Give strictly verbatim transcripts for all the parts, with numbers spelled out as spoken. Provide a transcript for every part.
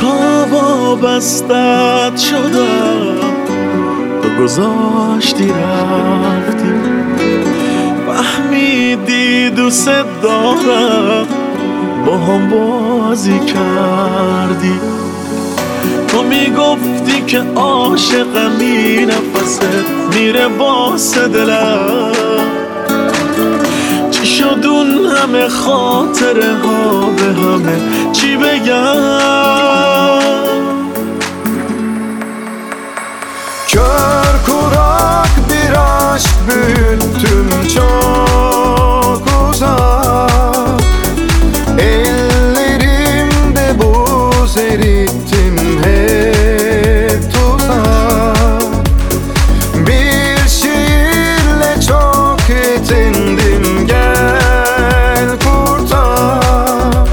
تا وابستت شدم تو گذاشتی رفتی، فهمیدی دوست دارم با هم بازی کردی. تو میگفتی که عاشقمی، نفست میره واسه دلم. چی شد اون همه خاطره ها به همه چی بگم؟ Kör kurak bir aşk büyüttüm çok uzak, ellerimde buz erittim hep tuzak. Bir şiirle çok yetindim, gel kurtar.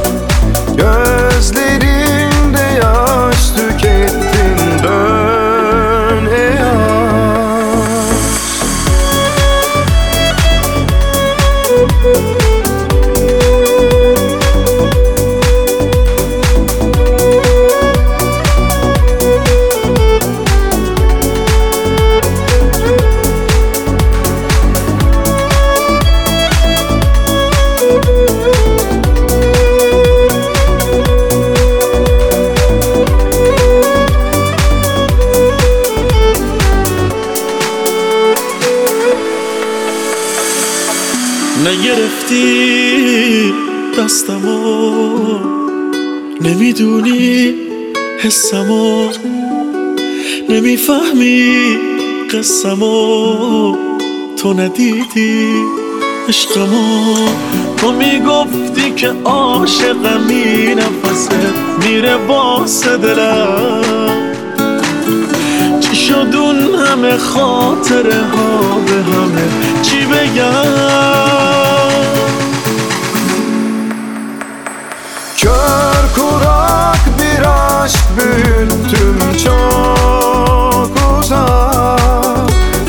Gözlerimde yaş tükettim, dön ey aşk. نگرفتی دستمو، نمیدونی حسمو، نمیفهمی قصمو، تو ندیدی عشقمو. تو میگفتی که عاشقمی، نفست میره واسه دلم. چی شد اون همه خاطره ها به همه چی بگم؟ Kör kurak bir aşk büyüttüm çok uzak,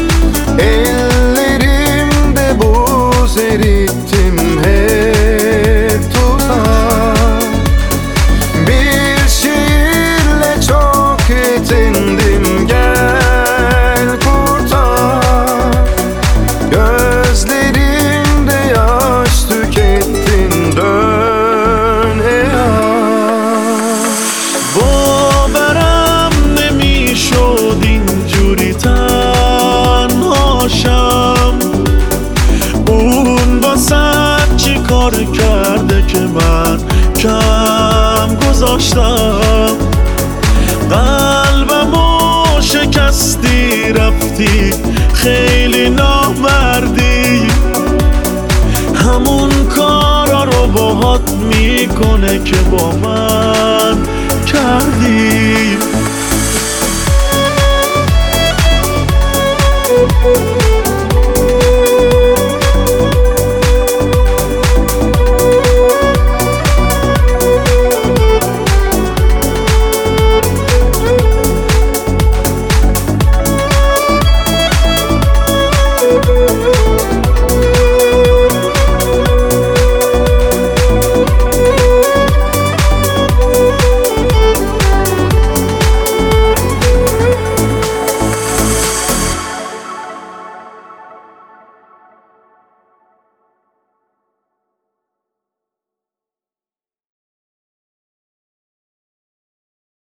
ellerimde buz erittim hep tuzak. Bir şiirle çok yetindim, gel kurtar. Gözlerimde yaş tükettin, dön ey aşk. باورم نمیشد اینجوری تنهاشم. اون واسه چی کار کرده که من کم گذاشتم؟ قلبمو شکستی رفتی، خیلی نامردی. همون کارا رو باهات میکنه که با من کردی.